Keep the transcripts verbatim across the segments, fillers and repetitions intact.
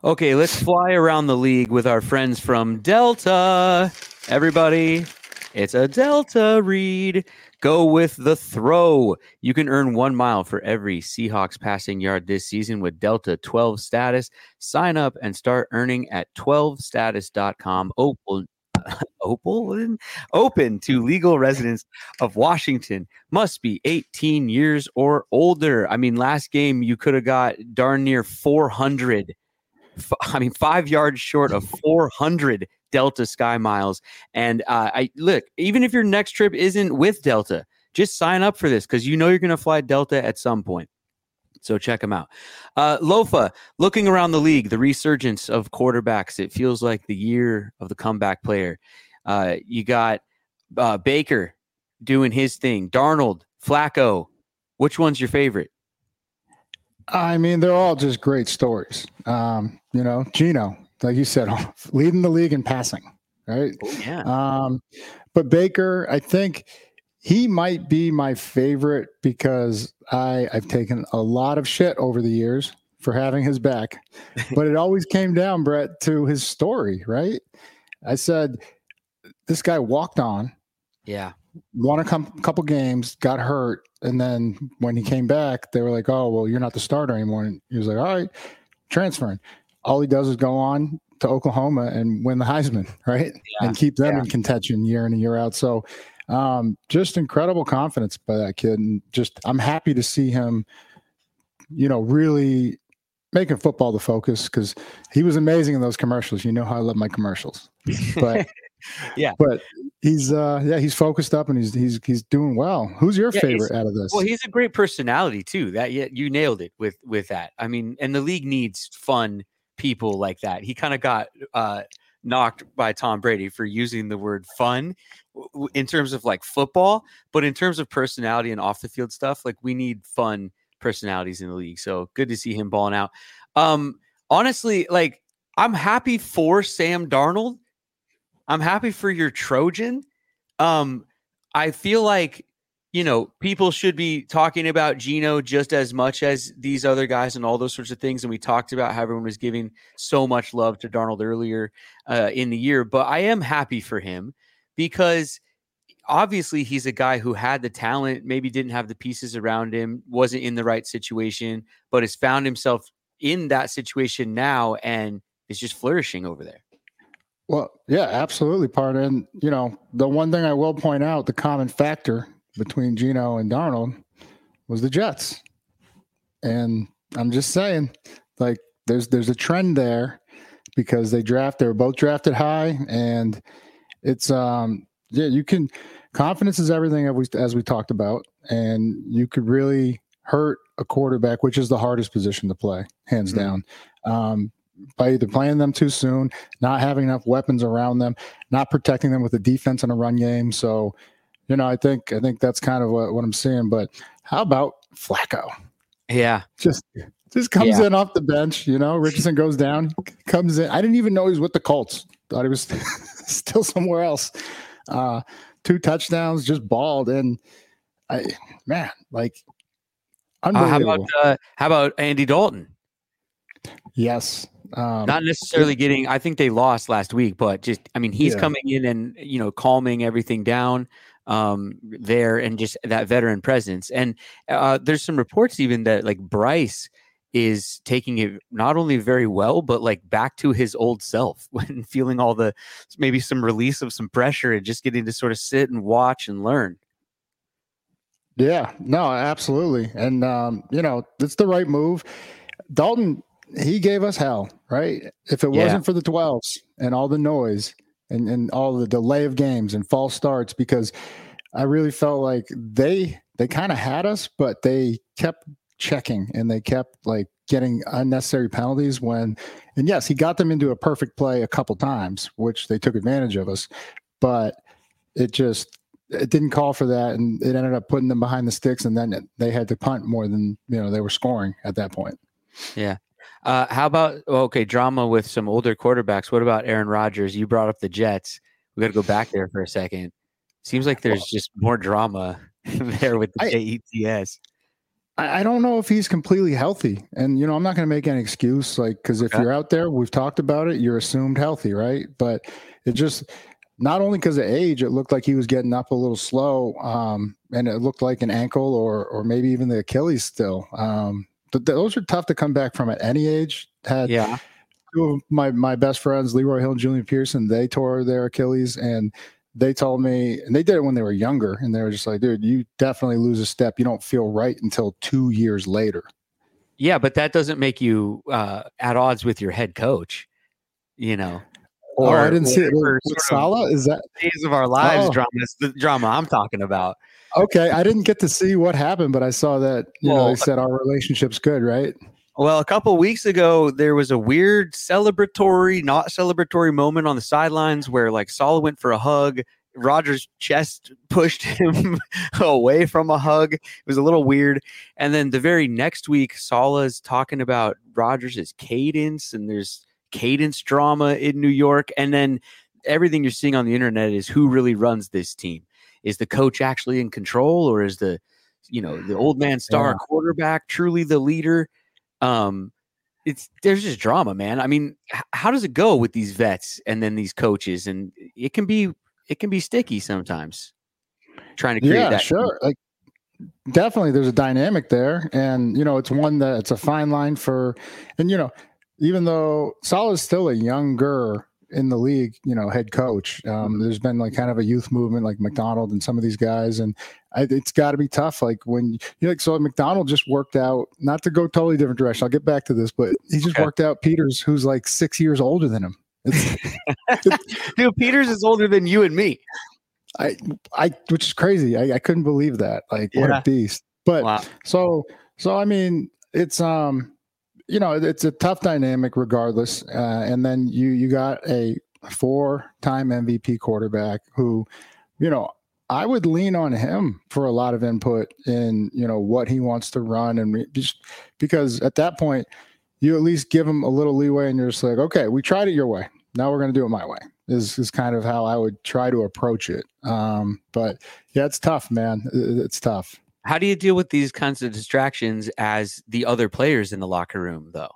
Okay, let's fly around the league with our friends from Delta. Everybody, it's a Delta read. Go with the throw. You can earn one mile for every Seahawks passing yard this season with Delta twelve status. Sign up and start earning at twelve status dot com. Open, open, open to legal residents of Washington. Must be eighteen years or older. I mean, last game you could have got darn near four hundred. I mean, five yards short of four hundred Delta Sky Miles. And uh, I look, even if your next trip isn't with Delta, just sign up for this because you know you're going to fly Delta at some point. So check them out. Uh, Lofa, looking around the league, the resurgence of quarterbacks, it feels like the year of the comeback player. Uh, you got uh, Baker doing his thing, Darnold, Flacco. Which one's your favorite? I mean, they're all just great stories. Um, you know, Gino, like you said, leading the league in passing, right? Oh, yeah. Um, but Baker, I think he might be my favorite because I, I've taken a lot of shit over the years for having his back. But it always came down, Brett, to his story, right? I said, this guy walked on. Yeah. Won a com- couple games, got hurt, and then when he came back, they were like, "Oh, well, you're not the starter anymore." And he was like, "All right, transferring." All he does is go on to Oklahoma and win the Heisman, right? Yeah. And keep them yeah. in contention year in and year out. So, um, just incredible confidence by that kid, and just I'm happy to see him, you know, really making football the focus because he was amazing in those commercials. You know how I love my commercials, but. yeah, but he's uh yeah he's focused up and he's he's he's doing well. Who's your yeah, favorite out of this? Well, he's a great personality too. That yeah, you nailed it with with that. I mean, and the league needs fun people like that. He kind of got uh knocked by Tom Brady for using the word fun w- in terms of like football, but in terms of personality and off the field stuff, like we need fun personalities in the league. So good to see him balling out. Um, honestly, like I'm happy for Sam Darnold. I'm happy for your Trojan. Um, I feel like, you know, people should be talking about Geno just as much as these other guys and all those sorts of things. And we talked about how everyone was giving so much love to Darnold earlier uh, in the year. But I am happy for him because obviously he's a guy who had the talent, maybe didn't have the pieces around him, wasn't in the right situation, but has found himself in that situation now and is just flourishing over there. Well, yeah, absolutely, partner. And, you know, the one thing I will point out, the common factor between Geno and Darnold was the Jets. And I'm just saying, like, there's there's a trend there because they draft, they were both drafted high. And it's, um, yeah, you can, confidence is everything as we, as we talked about. And you could really hurt a quarterback, which is the hardest position to play, hands mm-hmm. down. Um, by either playing them too soon, not having enough weapons around them, not protecting them with a defense and a run game. So, you know, I think I think that's kind of what, what I'm seeing. But how about Flacco? Yeah. Just just comes yeah. in off the bench, you know, Richardson goes down, comes in. I didn't even know he was with the Colts. Thought he was still somewhere else. Uh, two touchdowns, just balled. And I man, like unbelievable. Uh, how about uh, how about Andy Dalton? Yes. Um, Not necessarily yeah. getting, I think they lost last week, but just, I mean, he's yeah. coming in and, you know, calming everything down um, there and just that veteran presence. And uh, there's some reports even that like Bryce is taking it not only very well, but like back to his old self when feeling all the, maybe some release of some pressure and just getting to sort of sit and watch and learn. Yeah, no, absolutely. And, um, you know, it's the right move. Dalton, he gave us hell, right? If it yeah. wasn't for the twelves and all the noise and, and all the delay of games and false starts, because I really felt like they they kind of had us, but they kept checking and they kept like getting unnecessary penalties when, and yes, he got them into a perfect play a couple times, which they took advantage of us, but it just, it didn't call for that. And it ended up putting them behind the sticks. And then it, they had to punt more than, you know, they were scoring at that point. Yeah. Uh, how about, okay, drama with some older quarterbacks. What about Aaron Rodgers? You brought up the Jets. We got to go back there for a second. Seems like there's just more drama there with the J E T S. I, I don't know if he's completely healthy. And, you know, I'm not going to make any excuse, like, because if Okay. you're out there, we've talked about it, you're assumed healthy, right? But it just, not only because of age, it looked like he was getting up a little slow, um, and it looked like an ankle or or maybe even the Achilles still. Um, but those are tough to come back from at any age. Had Yeah. two of my my best friends, Leroy Hill and Julian Pearson, they tore their Achilles, and they told me, and they did it when they were younger, and they were just like, dude, you definitely lose a step. You don't feel right until two years later. Yeah, but that doesn't make you uh, at odds with your head coach, you know. Oh, I Or didn't see it with, whatever with sort of Salah. Is that days of our lives oh drama. That's the drama I'm talking about. okay? I didn't get to see what happened, but I saw that you know Well, they said our relationship's good, right? Well, a couple weeks ago, there was a weird celebratory, not celebratory moment on the sidelines where like Salah went for a hug. Rodgers' chest pushed him away from a hug. It was a little weird. And then the very next week, Salah's talking about Rodgers' cadence, and there's cadence drama in New York. And then everything you're seeing on the internet is who really runs this team. Is the coach actually in control, or is the, you know, the old man star Yeah. quarterback truly the leader? Um, it's there's just drama, man. I mean, h- how does it go with these vets and then these coaches? And it can be it can be sticky sometimes trying to create Yeah, that. sure. Like definitely there's a dynamic there. And you know, it's one that it's a fine line for and you know, even though Salah's still a younger in the league, you know, head coach. Um, there's been like kind of a youth movement like McDonald and some of these guys. And I, it's got to be tough. Like when you know, like, so McDonald just worked out, not to go totally different direction. I'll get back to this, but he just Okay. worked out Peters, who's like six years older than him. It's, Dude, Peters is older than you and me. I, I, which is crazy. I, I couldn't believe that. Like, what Yeah. a beast. But Wow. so, so I mean, it's um, you know, it's a tough dynamic regardless. Uh, and then you you got a four-time M V P quarterback who, you know, I would lean on him for a lot of input in you know what he wants to run, and re- just because at that point you at least give him a little leeway, and you're just like, okay, we tried it your way. Now we're going to do it my way. Is is kind of how I would try to approach it. Um, but yeah, it's tough, man. It- It's tough. How do you deal with these kinds of distractions as the other players in the locker room, though?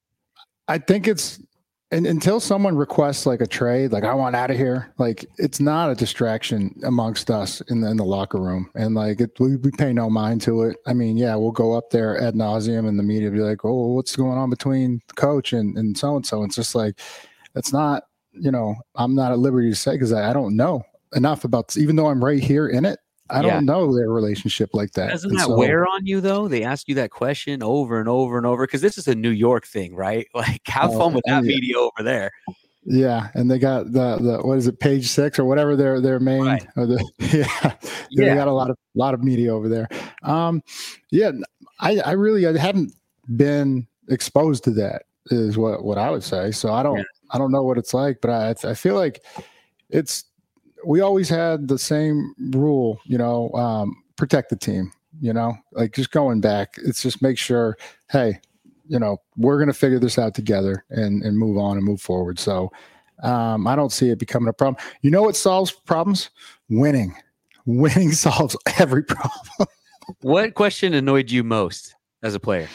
I think it's and until someone requests like a trade, like I want out of here, like it's not a distraction amongst us in the in the locker room, and like it, we, we pay no mind to it. I mean, yeah, we'll go up there ad nauseum, and the media be like, "Oh, what's going on between the coach and and so and so?" It's just like it's not, you know, I'm not at liberty to say because I, I don't know enough about this, even though I'm right here in it. I Yeah. don't know their relationship like that. Doesn't And that so- wear on you, though? They ask you that question over and over and over because this is a New York thing, right? Like, have Oh, fun with that yeah. media over there. Yeah, and they got the the what is it, page six or whatever their their main Right. or the yeah, Yeah. they got a lot of lot of media over there. Um, yeah, I I really I haven't been exposed to that is what what I would say. So I don't Yeah. I don't know what it's like, but I I feel like it's we always had the same rule, you know, um, protect the team. You know, like just going back, it's just make sure, hey, you know, we're going to figure this out together and, and move on and move forward. So um, I don't see it becoming a problem. You know what solves problems? Winning. Winning solves every problem. What question annoyed you most as a player?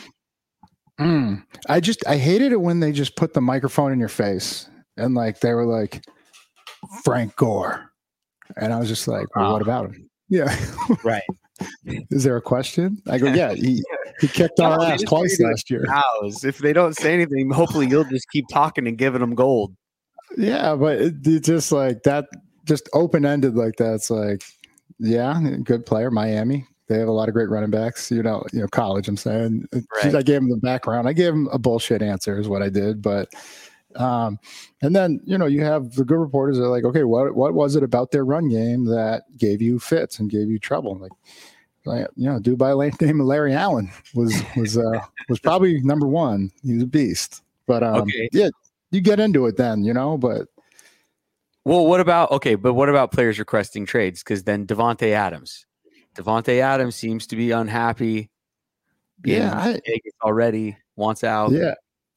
Mm. I just, I hated it when they just put the microphone in your face and like, they were like, Frank Gore. And I was just like, well, Oh. what about him? Yeah. Right. Is there a question? I go, yeah, he, he kicked our No, they ass just twice treated last year. Cows. If they don't say anything, hopefully you'll just keep talking and giving them gold. Yeah, but it, it's just like that, just open ended like that. It's like, yeah, good player, Miami. They have a lot of great running backs. You know, you know, college. I'm saying, It's just- Right. I gave him the background. I gave him a bullshit answer, is what I did. But, um, and then you know, you have the good reporters that are like, okay, what what was it about their run game that gave you fits and gave you trouble? Like, like you know, dude by the name of Larry Allen was was uh, was probably number one. He was a beast. But um, Okay. yeah, you get into it then, you know. But Well, what about okay, but what about players requesting trades? Because then Devontae Adams, Devontae Adams seems to be unhappy. yeah, in I, Vegas already wants out. yeah,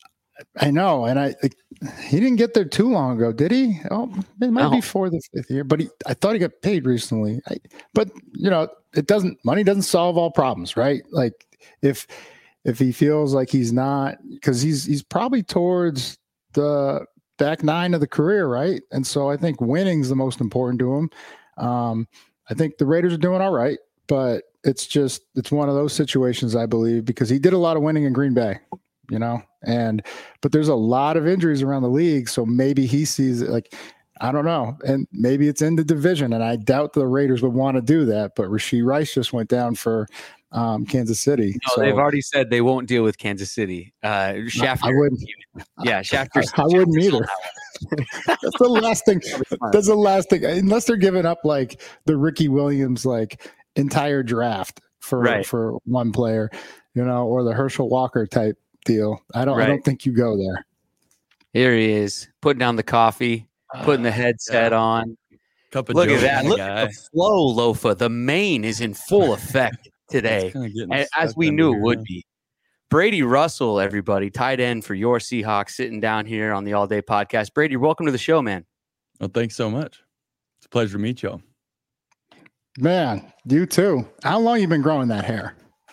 I know. And I, like, he didn't get there too long ago, did he? Oh, it might No. be for the fifth year, but he, I thought he got paid recently. I, but you know, it doesn't. Money doesn't solve all problems, right? Like if if he feels like he's not, because he's he's probably towards the back nine of the career, right? And so I think winning's the most important to him. Um, I think the Raiders are doing all right, but it's just it's one of those situations, I believe, because he did a lot of winning in Green Bay, you know, and but there's a lot of injuries around the league, so maybe he sees it like. I don't know. And maybe it's in the division, and I doubt the Raiders would want to do that. But Rashee Rice just went down for um, Kansas City. No, so they've already said they won't deal with Kansas City. Uh, Schefter, I, I wouldn't. Yeah, Schefter. I, I wouldn't either. That's the last thing. That's the last thing. Unless they're giving up like the Ricky Williams like entire draft for right. for one player, you know, or the Herschel Walker type deal. I don't. Right. I don't think you go there. Here he is, putting down the coffee. Putting the headset yeah. on. Cup of Look Joe at that. Look guy. at the flow, Lofa. The mane is in full effect today, as, as we knew it would be. Brady Russell, everybody, tight end for your Seahawks, sitting down here on the All Day Podcast. Brady, welcome to the show, man. Well, thanks so much. It's a pleasure to meet y'all. Man, you too. How long you been growing that hair?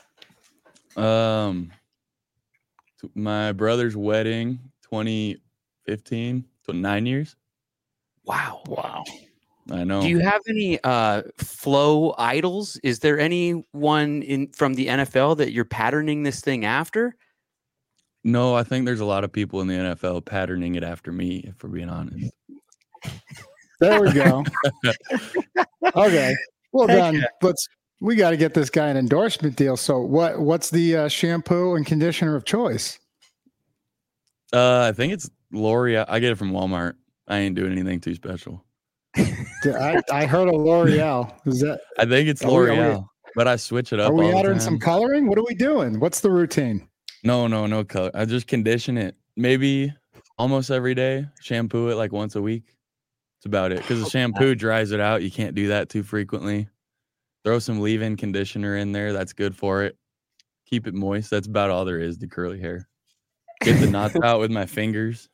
Um, my brother's wedding, twenty fifteen, so nine years. Wow. Wow. I know. Do you have any uh, flow idols? Is there anyone in from the N F L that you're patterning this thing after? No, I think there's a lot of people in the N F L patterning it after me, if we're being honest. There we go. Okay. Well done. Let's we got to get this guy an endorsement deal. So what what's the uh, shampoo and conditioner of choice? Uh, I think it's L'Oreal. I get it from Walmart. I ain't doing anything too special. I, I heard a L'Oreal. Is that? I think it's L'Oreal, but I switch it up. Are we all adding the some time. coloring? What are we doing? What's the routine? No, no, no color. I just condition it. Maybe almost every day. Shampoo it like once a week. That's about it. Because the shampoo dries it out. You can't do that too frequently. Throw some leave-in conditioner in there. That's good for it. Keep it moist. That's about all there is to curly hair. Get the knots out with my fingers.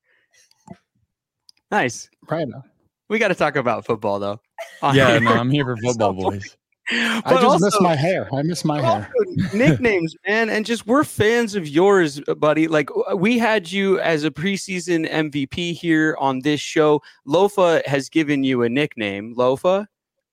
Nice. Right. We got to talk about football, though. Yeah, no, I'm here for football, boys. I just also, miss my hair. I miss my hair. Nicknames, man, and just we're fans of yours, buddy. Like we had you as a preseason M V P here on this show. Lofa has given you a nickname, Lofa.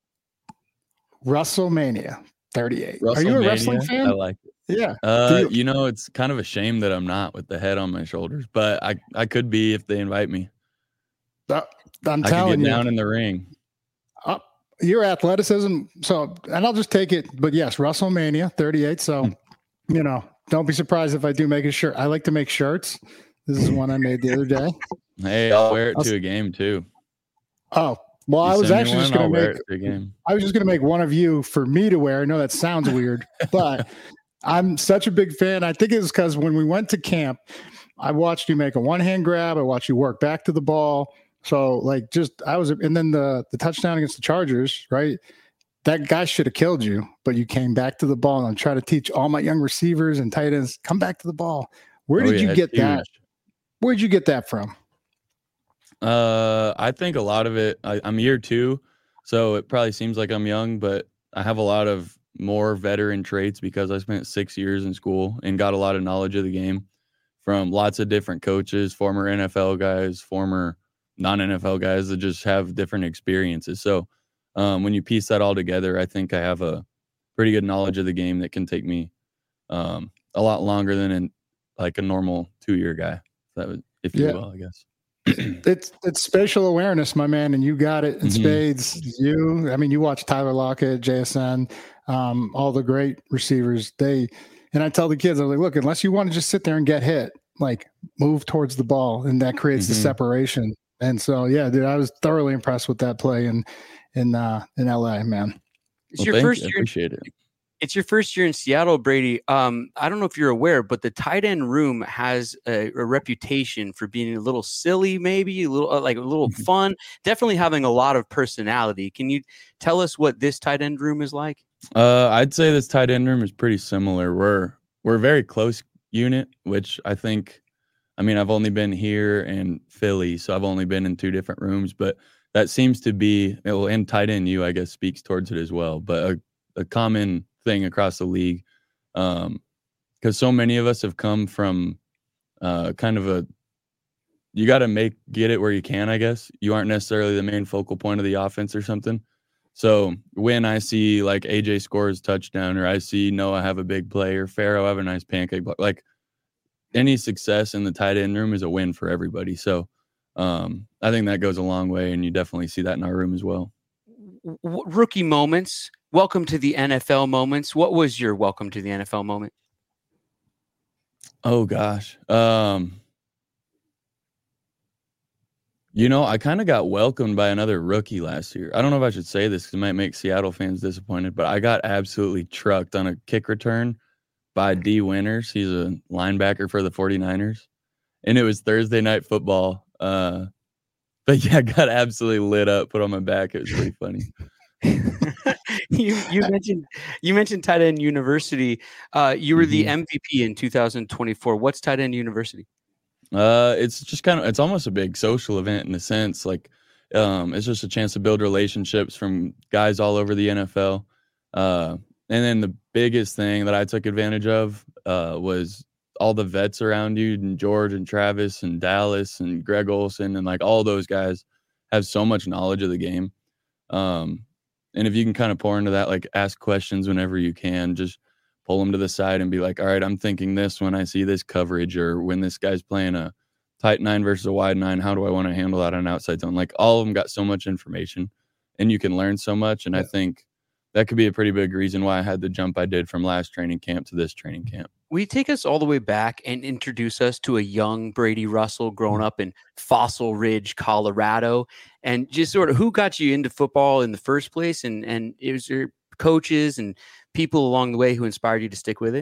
WrestleMania thirty-eight. Are you a WrestleMania, wrestling fan? I like it. Yeah. Uh, you, you know, it's kind of a shame that I'm not with the head on my shoulders, but I, I could be if they invite me. uh, I'm I telling could get you. down in the ring. Uh, your athleticism. So, and I'll just take it. But yes, WrestleMania thirty-eight. So, Hmm. you know, don't be surprised if I do make a shirt. I like to make shirts. This is one I made the other day. Hey, I'll wear it I'll, to a game too. Oh, well, You I was send me actually one, just going I'll to wear make. it to a game. I was just going to make one of you for me to wear. I know that sounds weird, but I'm such a big fan. I think it was because when we went to camp, I watched you make a one hand grab. I watched you work back to the ball. So like, just I was, and then the the touchdown against the Chargers, right? That guy should have killed you, but you came back to the ball. And I'm trying to teach all my young receivers and tight ends, come back to the ball. Where Oh, did yeah, you it's get that? huge. Where did you get that from? Uh, I think a lot of it. I, I'm year two, so it probably seems like I'm young, but I have a lot of more veteran traits because I spent six years in school and got a lot of knowledge of the game from lots of different coaches, former N F L guys, former non-N F L guys that just have different experiences. So um, when you piece that all together, I think I have a pretty good knowledge of the game that can take me um, a lot longer than in, like a normal two-year guy. That would, if you Yeah. will, I guess. It's it's spatial awareness, my man, and you got it in Mhm. spades. You, I mean, you watch Tyler Lockett, J S N, um, all the great receivers. They, and I tell the kids, I'm like, look, unless you want to just sit there and get hit, like move towards the ball, and that creates Mhm. the separation. And so, yeah, dude, I was thoroughly impressed with that play in in uh, in L A, man. It's Well, your thank first you. I year. appreciate it. It's your first year in Seattle, Brady. Um, I don't know if you're aware, but the tight end room has a, a reputation for being a little silly, maybe a little uh, like a little fun. Definitely having a lot of personality. Can you tell us what this tight end room is like? Uh, I'd say this tight end room is pretty similar. We're we're a very close unit, which I think. I mean, I've only been here in Philly, so I've only been in two different rooms, but that seems to be, well, and tight end U, I guess, speaks towards it as well. But a, a common thing across the league Um, because so many of us have come from uh, kind of a, you got to make, get it where you can, I guess. You aren't necessarily the main focal point of the offense or something. So when I see like A J scores touchdown, or I see Noah have a big play, or Pharaoh have a nice pancake block, like any success in the tight end room is a win for everybody. So um, I think that goes a long way, and you definitely see that in our room as well. W- rookie moments. Welcome to the N F L moments. What was your welcome to the N F L moment? Oh gosh. Um, you know, I kind of got welcomed by another rookie last year. I don't know if I should say this because it might make Seattle fans disappointed, but I got absolutely trucked on a kick return by D Winters. He's a linebacker for the 49ers. And it was Thursday night football. Uh, but yeah, I got absolutely lit up, put on my back. It was pretty funny. you you mentioned you mentioned Tight End University. Uh, you were mm-hmm. the M V P in two thousand twenty-four. What's Tight End University? Uh, it's just kind of, it's almost a big social event in a sense. Like, um, it's just a chance to build relationships from guys all over the N F L. Uh, and then the biggest thing that I took advantage of uh, was all the vets around you, and George and Travis and Dallas and Greg Olson, and like all those guys have so much knowledge of the game. Um, and if you can kind of pour into that, like ask questions whenever you can, just pull them to the side and be like, all right, I'm thinking this when I see this coverage, or when this guy's playing a tight nine versus a wide nine, how do I want to handle that on an outside zone? Like all of them got so much information, and you can learn so much. And yeah. I think that could be a pretty big reason why I had the jump I did from last training camp to this training camp. Will you take us all the way back and introduce us to a young Brady Russell growing up in Fossil Ridge, Colorado, and just sort of who got you into football in the first place? And, and is there coaches and people along the way who inspired you to stick with it?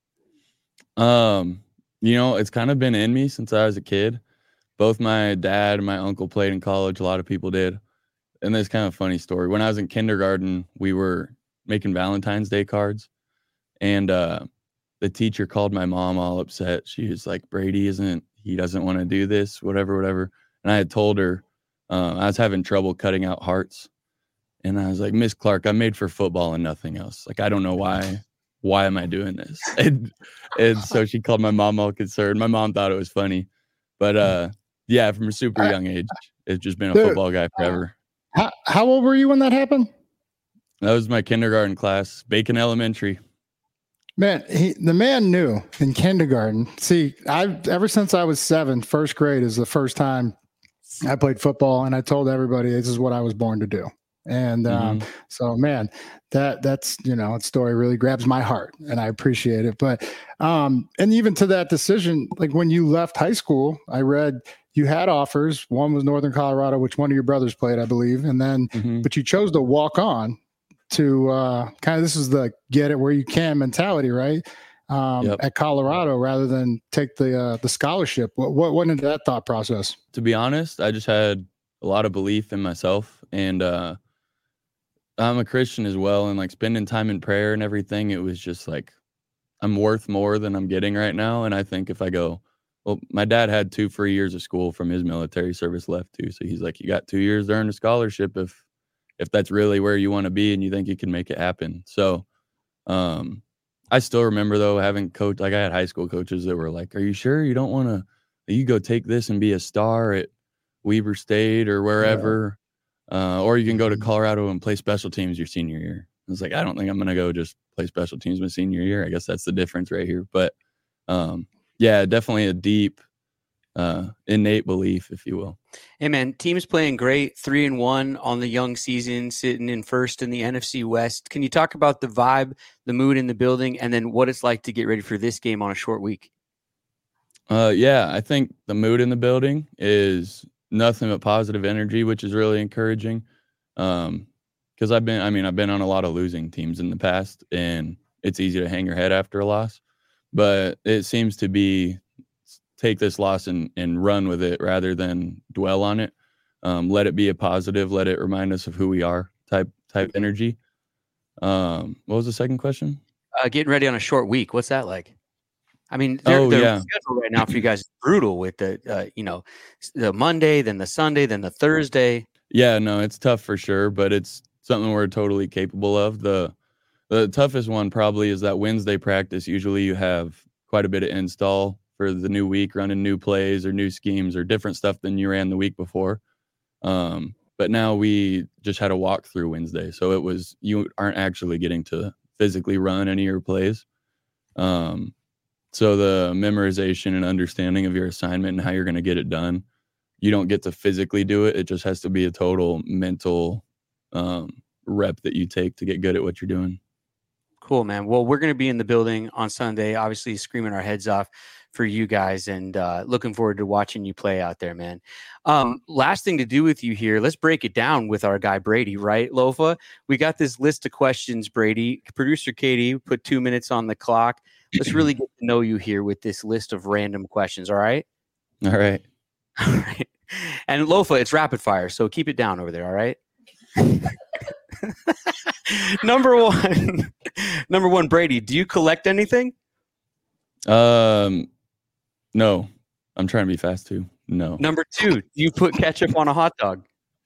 Um, you know, it's kind of been in me since I was a kid. Both my dad and my uncle played in college. A lot of people did. And there's kind of a funny story. When I was in kindergarten, we were making Valentine's Day cards, and uh, the teacher called my mom all upset. She was like, Brady isn't, he doesn't want to do this, whatever, whatever. And I had told her uh, I was having trouble cutting out hearts. And I was like, Miss Clark, I'm made for football and nothing else. Like, I don't know why, why am I doing this? And, and so she called my mom all concerned. My mom thought it was funny. But uh, yeah, from a super young age, it's just been a football guy forever. How, how old were you when that happened? That was my kindergarten class, Bacon Elementary. Man, he, the man knew in kindergarten. See, I ever since I was seven, first grade is the first time I played football, and I told everybody this is what I was born to do. And um, mm-hmm. so, man, that that's, you know, that story really grabs my heart, and I appreciate it. But um, and even to that decision, like when you left high school, I read you had offers. One was Northern Colorado, which one of your brothers played, I believe. And then, mm-hmm. but you chose to walk on to uh, kind of, this is the get it where you can mentality, right? Um, yep. At Colorado, rather than take the uh, the scholarship. What, what went into that thought process? To be honest, I just had a lot of belief in myself, and uh, I'm a Christian as well. And like spending time in prayer and everything, it was just like, I'm worth more than I'm getting right now. And I think if I go, well, my dad had two free years of school from his military service left too. So he's like, you got two years to earn a scholarship if if that's really where you want to be and you think you can make it happen. So um, I still remember, though, having coach, like I had high school coaches that were like, are you sure you don't want to, you go take this and be a star at Weber State or wherever, yeah. uh, or you can go to Colorado and play special teams your senior year. I was like, I don't think I'm going to go just play special teams my senior year. I guess that's the difference right here. But um, yeah, definitely a deep, uh, innate belief, if you will. Hey man, team's playing great, three and one on the young season, sitting in first in the N F C West. Can you talk about the vibe, the mood in the building, and then what it's like to get ready for this game on a short week? Uh, yeah, I think the mood in the building is nothing but positive energy, which is really encouraging. Um, because I've been, I mean, I've been on a lot of losing teams in the past, and it's easy to hang your head after a loss. But it seems to be take this loss and, and run with it rather than dwell on it. Um, let it be a positive. Let it remind us of who we are type type energy. Um, what was the second question? Uh, getting ready on a short week. What's that like? I mean, they're, oh, they're yeah. schedule right now for you guys is brutal with the, uh, you know, the Monday, then the Sunday, then the Thursday. Yeah, no, it's tough for sure, but it's something we're totally capable of. The The toughest one probably is that Wednesday practice. Usually you have quite a bit of install for the new week, running new plays or new schemes or different stuff than you ran the week before. Um, but now we just had a walkthrough Wednesday. So it was, you aren't actually getting to physically run any of your plays. Um, so the memorization and understanding of your assignment and how you're going to get it done, you don't get to physically do it. It just has to be a total mental um, rep that you take to get good at what you're doing. Cool, man. Well, we're going to be in the building on Sunday, obviously screaming our heads off for you guys, and uh, looking forward to watching you play out there, man. Um, last thing to do with you here, let's break it down with our guy Brady, right, Lofa? We got this list of questions, Brady. Producer Katie put two minutes on the clock. Let's really get to know you here with this list of random questions, all right? All right. All right. And Lofa, it's rapid fire, so keep it down over there, all right? Number one, number one, Brady, do you collect anything? Um, no, I'm trying to be fast too. No. Number two, do you put ketchup on a hot dog?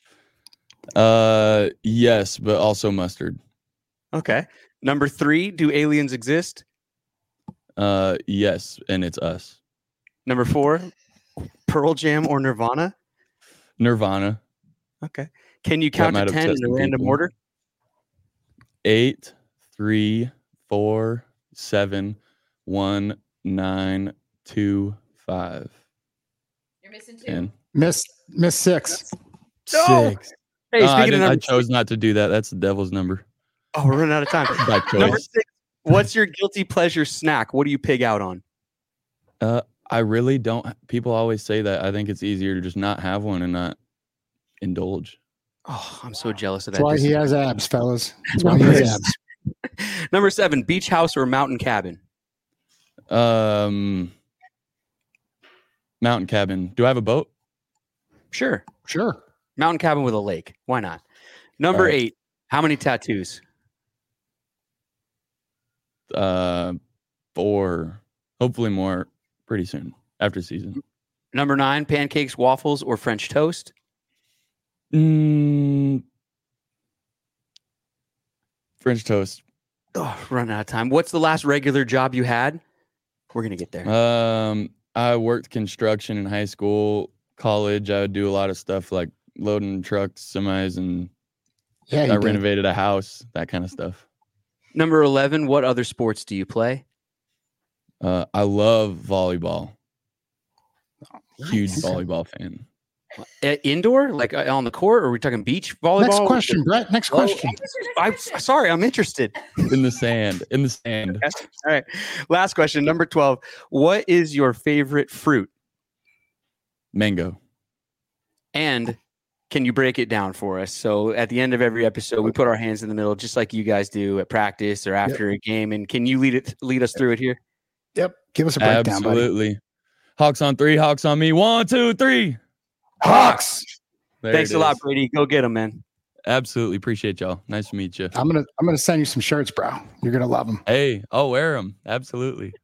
Uh, yes, but also mustard. Okay. Number three, do aliens exist? Uh, yes, and it's us. Number four, Pearl Jam or Nirvana? Nirvana. Okay. Can you count to ten in a random people. order? Eight, three, four, seven, one, nine, two, five. You're missing two. ten. Miss Miss six. No! Six. Hey, Uh, I, speaking didn't- of I number chose not to do that. That's the devil's number. oh, we're running out of time. By Number choice. six, what's your guilty pleasure snack? What do you pig out on? Uh, I really don't. People always say that. I think it's easier to just not have one and not indulge. Oh, I'm so jealous of That's that. why he Dis- has abs, fellas. That's why he has abs. Number seven, beach house or mountain cabin? Um, mountain cabin. Do I have a boat? Sure. Sure. Mountain cabin with a lake. Why not? Number All right. eight, how many tattoos? Uh, four. Hopefully more pretty soon after season. Number nine, pancakes, waffles, or French toast? Mm, French toast. Oh, running out of time. What's the last regular job you had? We're going to get there. Um, I worked construction in high school, college. I would do a lot of stuff like loading trucks, semis, and Yeah, he I did. renovated a house, that kind of stuff. Number eleven, what other sports do you play? Uh, I love volleyball. Huge Nice. volleyball fan. Uh, indoor? Like uh, on the court? Or are we talking beach volleyball? Next question, Brett. Next Oh, question. I'm sorry, I'm interested. In the sand. In the sand. All right. Last question, number twelve. What is your favorite fruit? Mango. And can you break it down for us? So at the end of every episode, we put our hands in the middle, just like you guys do at practice or after a game. And can you lead it, lead us through it here? Yep. Give us a breakdown, buddy. Absolutely. Hawks on three, Hawks on me. One, two, three. Hawks. There Thanks it a lot, is. Brady. Go get them, man. Absolutely. Appreciate y'all. Nice to meet you. I'm gonna I'm gonna send you some shirts, bro. You're gonna love them. Hey, I'll wear them. Absolutely.